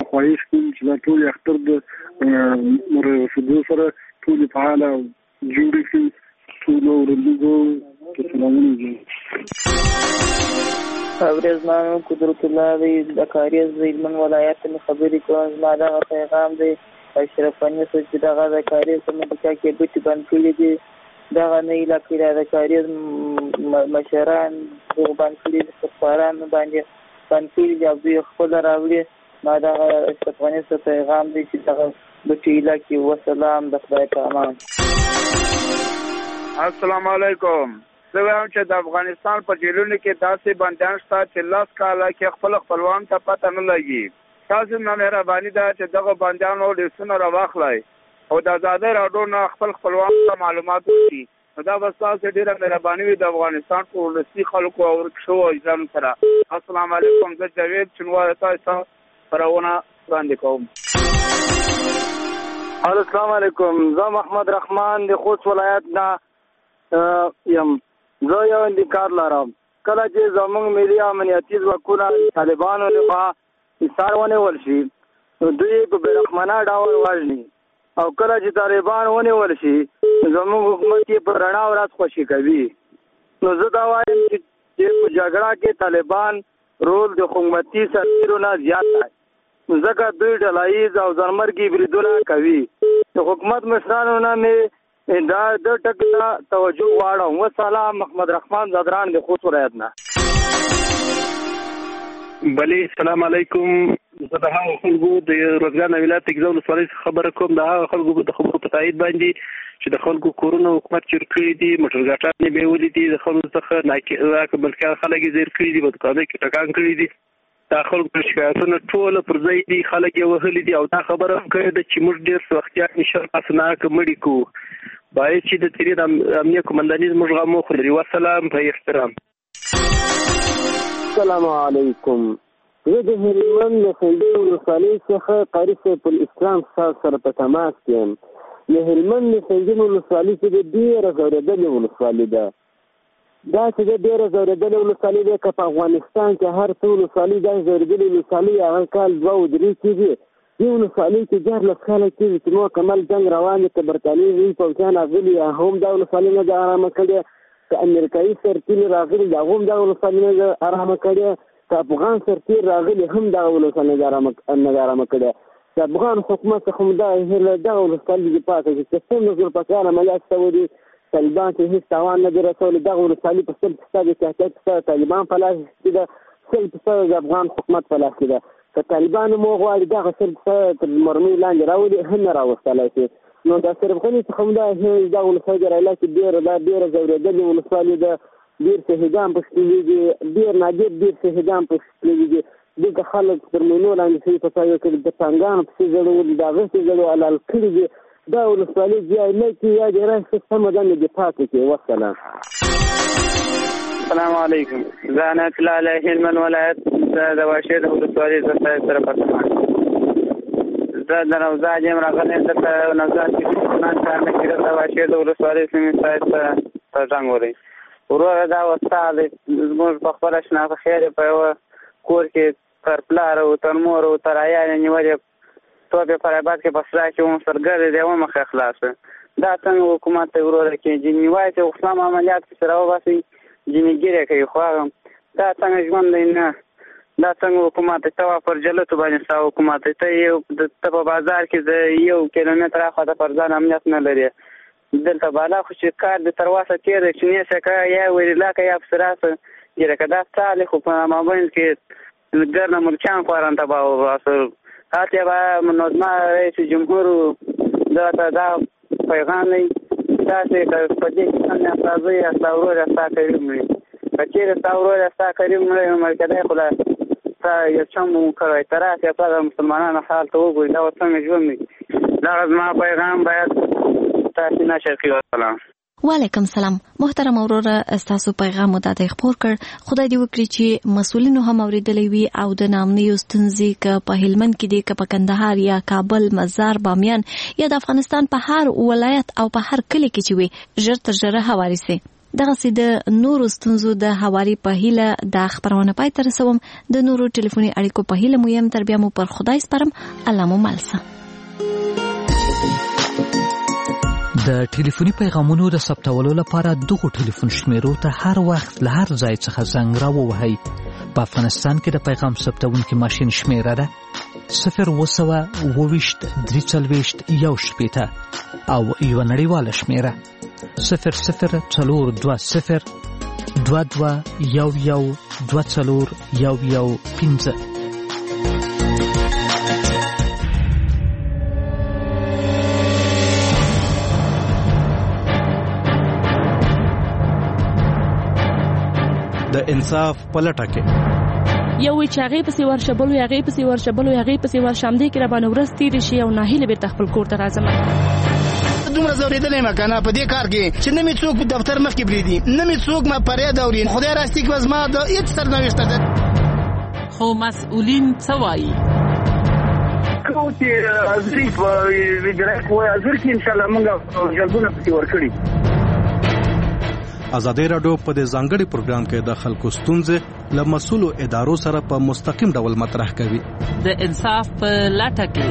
خواهش کوم چې دا ټول اختر د رسیدو سره ټول فعاله جوړ شي. ټول ورندو ته سلامونه دي. ابرز نام قدرت الله دی د کاریز علم ولایت نه خبرې کوم. ما دا پیغام دی اشرفانه چې دغه د کاریز په مکه کې بیت بند کړی دی. دغه نه علاقې د کاریز مشران دغه بند کړی د سفاران باندې بند کړی دی او دوی خپل راوړي. ما دا اشرفانه څخه پیغام دی چې دغه بیت علاقې وسلام د خدای په امان. السلام علیکم. زه وایم چې د افغانستان په جیلونو کې داسې بندیان شته چې 10 کاله کې خپلوان ته پته نه لګي. تاسو نه مهرباني ده چې دغه بندیانو لیستونه راواخلئ او د آزادۍ راډیو نه خپلوان ته معلومات ورکړي. دا به ستاسو ډېره مهرباني وي د افغانستان په ولسي خلکو او ورکشو اجرام سره. السلام علیکم. زه جاوید چنوار تاسو خبرونه وړاندې کوم. السلام علیکم. زه محمد رحمان د خوست ولایت نه یم. زه یو انتقاد لرم. کله چې زموږ ملي امنیتي ځواکونه طالبانو لخوا ایثار ونیول شي نو دوی په بېرحمانه ډول وژني او کله چې طالبان ونیول شي زموږ حکومت یې په رڼا ورځ خوشي کوي. نو زه دا وایم چې په جګړه کې طالبان رول د حکومتي سرتیرو نه زیات دی ځکه دوی ډلاییز او ځانمرګي بریدونه کوي. د حکومت مشرانو نه مې دا د ټکو ته توجه غواړم. وسلام. محمد رحمان زادران د خوست ولایت نه. بله السلام علیکم. زه د هغو خلکو د روزګان ولایت تګزا ولسوالۍ څخه خبره کوم. د هغو خلکو د خبرو په تایید باندې چې د خلکو کورونه حکومت چور کړي دي، موټرګاټانې بیولې دي، د خلکو څخه بلکې خلک یې زیر کړي دي، په دوکانو کې ټکان کړي دي. دا خلکو شکایتونه ټوله پر ځای دي، خلک یې وهلي دي او دا خبره هم کړې ده چې موږ ډېر وختیان شرمناکه مړي کوو. باید چې د تیرې د امنیه قمنداني زموږ غم وخوري. وسلام. په احترام. السلام علیکم. زه د هلمند د خنډۍ ولسوالۍ څخه قاري سیف الاسلام صاحب سره په تماس کې یم. د هلمند د خنډۍ ولسوالۍ چې ډېره ځورېدلې ولسوالۍ ده. دا چې ډېره ځورېدلې ولسوالۍ ده که په افغانستان کې هر څه ولسوالۍ داسې ځورېدلې ولسوالۍ هغه کال 2 او 3 کېږي. دې ولسوالۍ کې 14 کاله کېږي چې مکمل جنګ روان دی. که برټانیې پوځیان راغلي هم دا ولسوالۍ نه ده ارامه کړې، که امریکایي سرتیري راغلي دا هم دا ولسوالۍ نه ده ارامه کړې، که افغان سرتیر راغلي هم دغه ولسوالۍ نه ده ارامه کړې. د افغان حکومت څخه هم دغه ولسوالۍ دفاع کوي چې څومره ظلمپکار عملیات شوي دي. طالبان چې هېڅ تاوان نه دي رسولی. دغه ولسوالۍ په 100% د تحقیق طالبان په لاس کې ده، 100% د افغان حکومت په لاس کې ده. که طالبان مو غواړي دغه 100% تر مرمۍ لاندې راولي هم نه راوستلی شي. نو د اشرف غني څخه هم دغه ولسوالۍ د رایلا کې ډېره ځورېدلې ولسوالۍ ده. ډېر شهیدان پکې تللي دي، ډېر نادر ډېر شهیدان پکې تللي دي. دلته خلک تر مینو لاندې شوي په ځای کې د پانګانو پسې زړولي، د هغه پسې زړو حلال کړي دي. دا ولسوالۍ یا نه کې یا دې راشي سمه ده نه دفاع کوي. وسلام. السلام علیکم. زه عنایت الله علی هلمند ولایت د واشې د ولسوالۍ زه سره په تماس. زه د نوزاد یم راغلی. دلته نوزاد کې نه کار نه کېده. د واشې د ولسوالۍ سیمې صاحب ته زنګ وری. وروره دا وستا دی زموږ په خپله شناخته خیر په یوه کور کې تر پلار او تر مور او تر عیال یې نیولې توپ یې فراباد کې په سرا کې وم سرګرد دی ومه ښه خلاصه. دا څنګه حکومت ته وروره کې جني وایي چې اسلام عملیات پسې راوباسي جنګیرې کوي. خو دا څنګه ژوند دی؟ نه دا څنګه حکومت ته پر جلتو باندې ستا حکومت ته په بازار کې د 1 کیلومتر اخواته پر ځان امنیت نه لري. دلته بالا خو چې کار د تر واسه تېر دی چې نیسه که یا ویرلا که یا پسې راسه ګیره که دا څالې خو په مابین کې ګرنه ملکیان خوارن تباه وباسه. هلته به منظمه رئیس جمهور دته دا پیغام دی داسې که په دې کې څنګه ستا زوی یا ستا ورور یا ستا کریم مړي. که چېرې ستا ورور یا ستا کریم مړی نو مړ کېدی خو ستا یو چم به مو کړی. ته راسې په د مسلمانانو حال ته وګورې دا څنګه ژوند دی. دغه زما پیغام باید تاسې نشر کړي. وسلام. وعلیکم سلام. محترم وروره ستاسو پیغام مو داده خپور کړ. خدای دې وکړي چې مسؤلینو هم اوریدلی وي او د نامنیو ستونزې که په هلمند کې دي، که په کندهار یا کابل، مزار، بامیان یا د افغانستان په هر ولایت او په هر کلی کې چې وي ژر تر ژره هواري سي. دغسې د نورو ستونزو د هواري په هیله د خبرونه پای ته رسوم. د نورو ټلیفوني اړیکو په هیله مو یم. تر بیا مو پر خدای سپارم. الله مو ملسه. د ټلیفوني پیغامونو د ثبتولو لپاره دغو ټلیفون شمیرو ته هر وخت له هر ځای څخه زنګ راووهئ. په افغانستان کې د پیغام ثبتونکي ماشین شمیره ده 0202341 او یو نړیواله شمیره 002022112415. د انصاف پلټه کې یو وی چې هغه پسې ورشبلو هغه پسې ورشمدې کې را باندې ورځ تیرې شي او ناهیله به خپل کور ته راځم. دومره زوریدلې مکنه په دې کار کې چې نه می څوک دفتر مخ کې بریدي نه می څوک ما پرې دوري. خدای راستي کې وزما د هیڅ سرنوشت ده. خو مسؤلین څه وایي؟ کوم چې ازري په ویډرک وای ازر کې ان شاء الله موږ جلبونه پسې ورکړي. ازادي راډیو په دې ځانګړي پروګرام کې د خلکو ستونزې له مسؤلو ادارو سره په مستقیم ډول مطرح کوي. د انصاف په لټه کې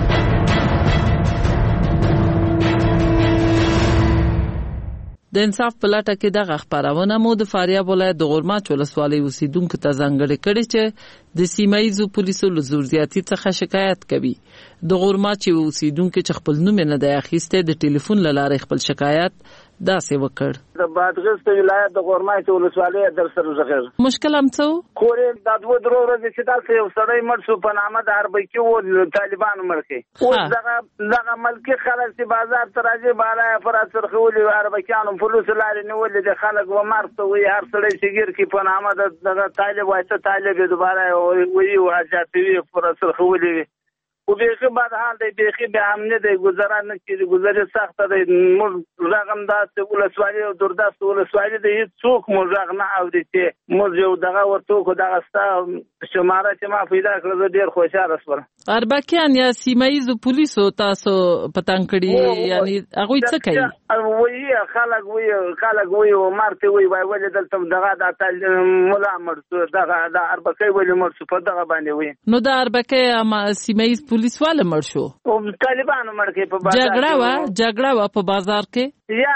دغه خبرونه مو د فاریاب ولایت د غورماچ ولسوالۍ اوسیدونکو ته ځانګړې کړې چې د سیمایي پولیسو له زور زیاتي څخه شکایت کوي. د غورماچ اوسیدونکو چې خپل نوم نه دی اخیسته د ټلیفون له لارې خپل شکایت داسې وکړ. د بادغیس ولایت د غورماچ ولسوالۍ در سره زغیر مشکل هم څو کورې د دوه درو ورځې چې داسې یو سړی مړ شو په نامه د اربکي و طالبانو مړ کړي. اوس دغه ملکي خلک چې بازار ته راځي بالا افراد سرخولي اربکیانو پولیسو لارې نیولې د خلک و مرته وي هر سړی چې ګیر کې په نامه د طالب وایته طالب دوباره وي واجاتوي پر سرخولي وي او بیخی بعد حال دی بیخی به هم نه دی گذرا نه کیږي گذرې سخت دی. موږ رقم داسته ولسوالۍ او دردست ولسوالۍ دی هیڅ څوک موږ نه اوري چې موږ یو دغه ورته کو دغه ستا شماره چې ما پیدا کړل ډیر خوشاله شوم. اربکیان یا سیمایي پولیسو تاسو پتنګ کړي یعنی هغه څه کوي؟ وایي خلک وایي او مرته وایي ولې دلته دغه د مولا مرته دغه د اربکي ولې مرته په دغه باندې وایي. نو د اربکي سیمایي پولیس والا مړ شو او طالبانو مړ کې په بازار جګړه وا په بازار کې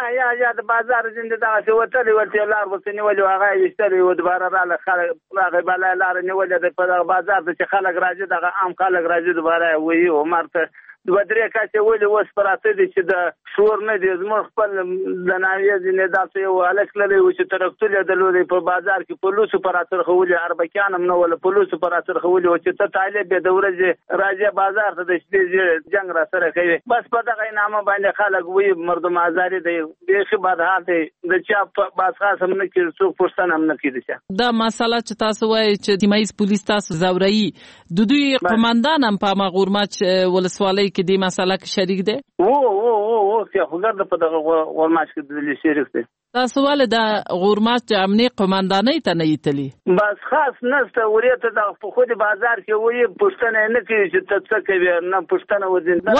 یا د بازار زنده دغه څه وتلې ورته لار وسنی ولې هغه وشتلې و دوباره رااله خلک هغه بل لار نه ولې په بازار چې خلک راځي دغه عام خلک راځي دوباره وایي او مرته دوه درې کاسه ولې وس پراته دي چې د شور نه دي زموږ خپل د ناویز نه داسې یو الک لري چې ترکتل د لوري په بازار کې پولیسو پراتر خولي اربکیان هم نه ول پولیسو پراتر خولي او چې ته طالب به د ورځې راځي بازار ته د شپې جنگ را سره کوي بس په دغه نامه باندې خلک وي مردم آزاري دی بیخي بد حال دی د چا باز خاص هم نه کیږي څوک پرستان هم نه کیږي دا مسله چې تاسو وایي چې سیمایي پولیس تاسو زوري د دوی قومندان هم په مغورماچ ولسوالۍ کې دې مسله کې شریک دی او چې خبر ده په دغه غورماچ کې د شریک دی تاسو ول د غورماچ امنیه قومندانۍ ته نه ایتلی بس خاص نسته ورته د خو د بازار کې وایي پښتنه نه کوي چې څه کوي نه پښتنه وځي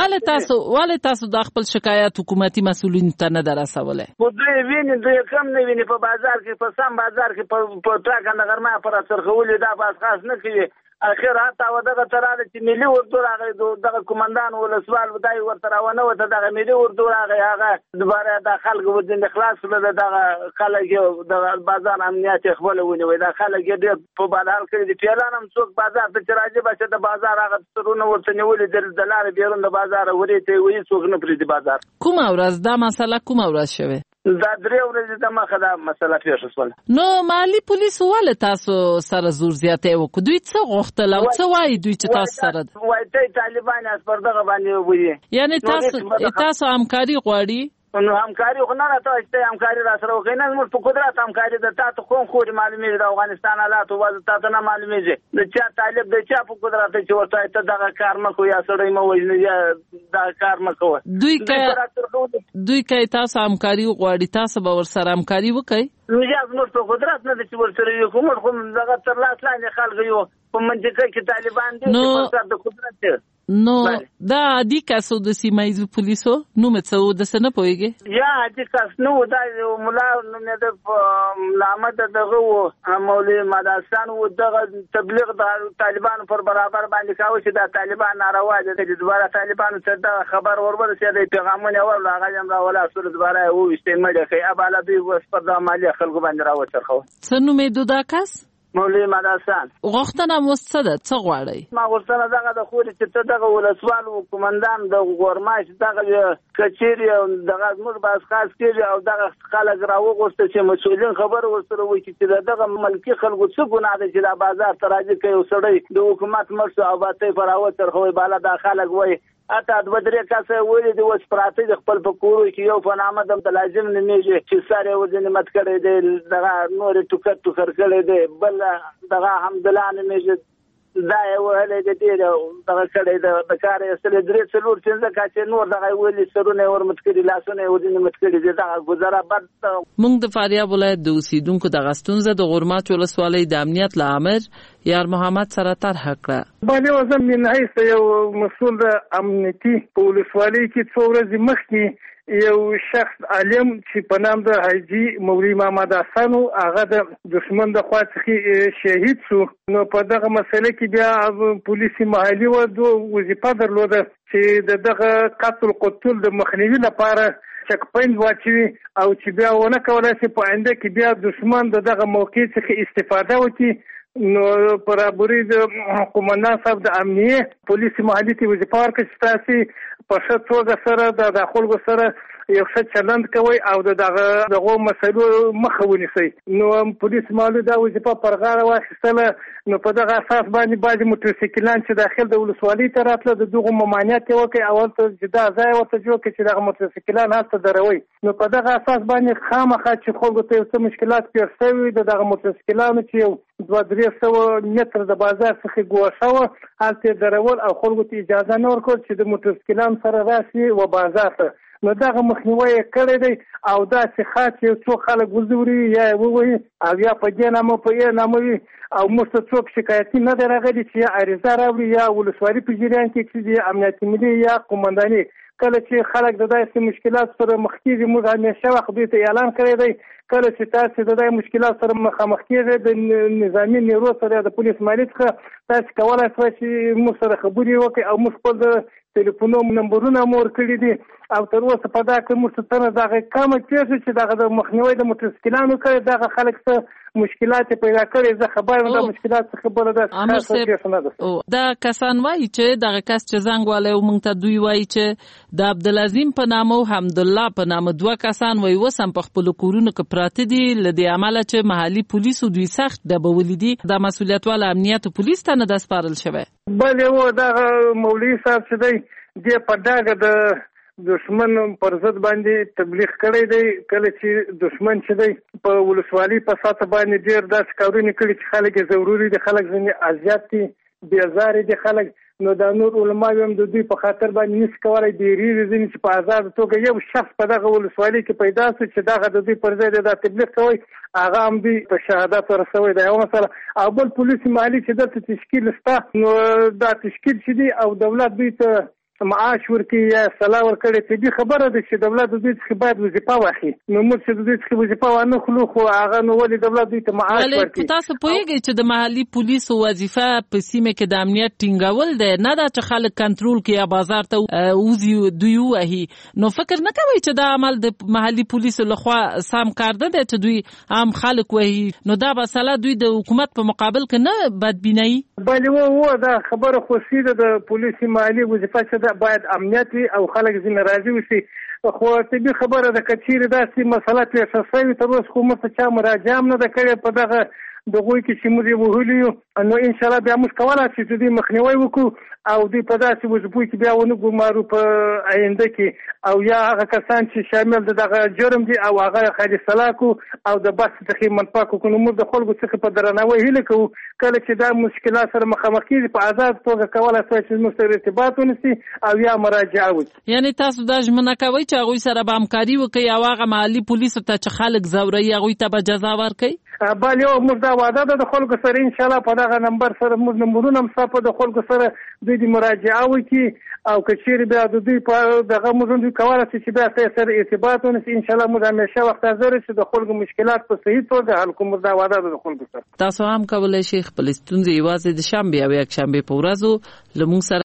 ول تاسو د خپل شکایت حکومتي مسؤلین ته نه درسوله خو دوی ویني دوی کم نه ویني په بازار کې په سم بازار کې په ټاکنه غرمه پر سرخولي دا بس خاص نه کوي اخر حتی دغه تراله چې ملي اردو راغی دغه کمانډان ولسوال ودای ورته راونه وته دغه ملي اردو راغی هغه دوباره د خلک ودین خلاص له دغه خلک د بازار امنیت خپل ونی وای د خلک ډېر په بازار کې د پیلانم څوک بازار ته راځي بچ د بازار هغه ترونه ورته نیولې د لار بیرون د بازار ورته وي څوک نه پریدي بازار کومه ورځ دا مسله کومه ورځ شوه دا درې ورځې د مخه دا مسله پیښه شوه نو مالی پولیس ول تاسو سره زور زیاته وکړو دوی څه غوښتل او څه وایي دوی چې تاسو سره وایي طالبان اس پر دغه باندې وایي یعنی تاسو همکاري غواړي نو همکاري خو نه راته چې همکاري را سره وکړي نه موږ په قدرت همکاري د تاسو کوم خوري معلومي د افغانستان حالات او تاسو نه معلومي دي د چا طالب د چا په قدرت چې ورته ته دغه کار مکو یا سړی مو وژني یا دا کار مکو دوی کې تاسو همکاري غواړي تاسو به ور سره همکاري وکړي مجاز موږ په قدرت نه د چې ورسره یو کوم دغه تر لاس لاندې خلک یو په منځکه کې طالبان دي چې په د قدرت نو دا عادي کسو د سیمایزو پولیسو نو مڅو د سن پويږي یا عادي کس نو دا مولا نو د لامد دغه مولوی مدرسان و دغه تبلیغ د طالبان پر برابر باندې کاوه چې د طالبان ناروا دي چې دوباره طالبان څخه د خبر ورورسې د پیغامونه ورل هغه هم را ولا سره دوباره و استعمال کوي اباله دوی وس پر د مالی خلکو باندې راوچرخو سنو می دودا کس مولوی مدرسان غوښتنه مستده څه غواړي ما غوښتنه دغه د خوري چې ته دغه ولسوال او کمانډان د ګورماش دغه کچيري او دغه موږ باز خاص کېږي او دغه خلک راوغوسته چې مسؤلین خبر ورسره وکړي چې دغه ملکی خلکو څه ګناه ده چې د بازار تراځي کوي سړی د حکومت مرسو او باطې فراوت تر خوې بالا د خلک وای اته د بدرې کاسه ویلې د وس پراته د خپل پکورو کې یو فنامه د لازم نمیږي چې ساره وزن مت کړي دی دغه نور ټوکر کړي دی بل دغه حمدالله نمیږي دا یو هله د دې دغه کړي د کار اصل درې څلور څنګه کاچې نور دغه ویلې سرونه ورمت کړي لاسونه وزن مت کړي دی دا گزاره بد موږ د فاریاب ولایت د اوسیدونکو د غستونزه د غورماچ ولسوالۍ د امنیت لامر یار محمد سره طرح کړه باندې وزم من حیث یو مسؤل د امنیتي په ولسوالۍ کې څو ورځې مخکې یو شخص عالم چې په نام د حاجی مولوی محمد حسن هغه د دشمن د خوا څخه شهید شو نو په دغه مسله کې بیا پولیسي محلي وظیفه درلوده چې دغه قتل د مخنیوي لپاره چک پوینټ واچوي او چې بیا ونه کولای شي په آینده کې بیا دشمن دغه موقع څخه استفاده وکړي نو برابرۍ د قومندان صاحب د امنیه پولیسي محلي ته وظیفه ورکړه چې تاسو په ښه توګه سره د خلکو سره یو ښه چلند کوي او دغه مسایلو مخه ونیسئ نو پولیس محلي دا وظیفه پر غاړه واخیستله نو په دغه اساس باندې بعضې موټرسایکلان چې داخل د ولسوالۍ ته راتله د دغو ممانعت یې وکړي او هلته چې دا ځای ورته جوړ کړي چې دغه موټرسایکلان هلته دروي نو په دغه اساس باندې خامخا چې خلکو ته یو څه مشکلات پېښ شوي د دغه موټرسایکلانو چې یو 200-300 متر د بازار څخه ګوښه وه هلته یې درول او خلکو ته اجازه نه ورکول چې د موټرسایکلان سره راشي و بازار ته نو دغه مخنیوی یې کړی دی او داسې خاص یو څو خلک وزوري یا یې ووهي او یا په دې نامه په یې نامه وي او موږ ته څوک شکایتي نه دی راغلی چې یا عریضه راوړي یا ولسوالي په جریان کې چې د امنیتي ملي یا قومنداني کله چې خلک د داسې مشکلات سره مخ کېږي موږ همیشه وخت دوی ته اعلان کړی دی کله چې تاسو د دې مشکلات سره مخامخ کېږئ د نظامي نیرو سره د پولیس مالي څخه تاسو کولای شئ چې موږ سره خبرې وکړئ او موږ خپل د ټلیفونونو نمبرونه مور کړي دي او تر اوسه په دا کې موږ ته دغه کمه کېږي چې دغه د مخنیوي د موټرسایکلانو کوي دغه خلک څه مشکلات پیدا کړي زه خبر یم د مشکلات څخه بل دا کسان وایي چې دغه کس چې زنګ والی او موږ ته دوی وایي چې د عبدالعظیم په نامه او حمدالله په نامه دوه کسان وایي اوس هم په خپلو کورونو کې پراته دي له دې امله چې محلي پولیسو دوی سخت ډبولي دي دا مسؤلیت والا امنیتو پولیس ته نه ده سپارل شوی بلې و دغه مولوي صاحب چې دی دې په ډاګه د دشمن پر ضد باندې تبلیغ کړی دی کله چې دشمن چې دی په ولسوالۍ په ساته باندې ډېر داسې کارونه کړي چې خلک یې ضروري دي خلک ځینې اذیت دي بېزارې دي خلک نو دا نور علما هم د دوی په خاطر باندې نشي کولی ډېرېږي ځینې چې په ازاده توګه یو شخص په دغه ولسوالۍ کې پیدا شو چې دغه د دوی پر ځای دا تبلیغ کوي هغه هم دوی په شهادت ورسوی دا یوه مسله او بل پولیس محلي چې دلته تشکیل شته نو دا تشکیل چې دی او دولت دوی ته معاش ورکړي یا سلا ورکړي طبي خبره ده چې دولت د دوی څخه باید وظیفه واخلي نو موږ چې د دوی څخه وظیفه وانه خلو خو هغه نو ولې دولت دوی ته معاش ورکړي تاسو پوهیږئ چې د محلي پولیسو وظیفه په سیمه کې د امنیت ټینګول دی نه دا چې خلک کنټرول کړي یا بازار ته وځي دوی ووهي نو فکر نه کوئ چې دا عمل د محلي پولیسو لخوا سم کار نه دی چې دوی عام خلک وهي نو دا مسله دوی د حکومت په مقابل کې نه بدبینوي بلې دا خبره خو سیده د پولیسي محلي وظیفه چې باید امنیت وي او خلک ځینې راضي وشي خو طبي خبره ده که چیرې داسې مسله پیښه شوې تر اوسه خو موږ ته چا مراجعه هم نه ده کړې په دغه دغوی کې چې موږ وهلي نو ان شاء الله بیا موږ کولای شو چې مخنیوي وکړو او دوی په داسې وظیفو کې بیا ونه ګمارو په آینده کې او یا هغه کسان چې شامل دغه جرم دي او هغه خالي سلاکو او د بس څخه منفاق کو نو موږ د خلکو څخه په درناوي هیله کوو کله چې دا مشکلات سره مخامخ کیږي په آزاد توګه کولای شي چې موږ سره ارتباط ونیسي او یا مراجعه وکړي. یعنی تاسو دا ژمنه کوئ چې هغوی سره به همکاري وکړي او هغه محلي پولیسو ته چې خلک ځوروي هغوی ته به جزا ورکړي؟ بله یو موږ دا وعده ده د خلکو سره ان شاء الله په دغه نمبر سره موږ نمبرونه هم ستا د خلکو سره دوی د مراجعه وکړي او که چیرې بیا د دوی په دغه موږ دوی کولی شي چې بیا سره ارتباط ونیسي ان شاء الله موږ همیشه وخت حاضر یو چې د خلکو مشکلات په صحیح توګه حل کوو. موږ دا وعده ده د خلکو سره. تاسو هم کولی شئ خپلې ستونزې یوازې د شنبې او یکشنبې په ورځو له موږ سره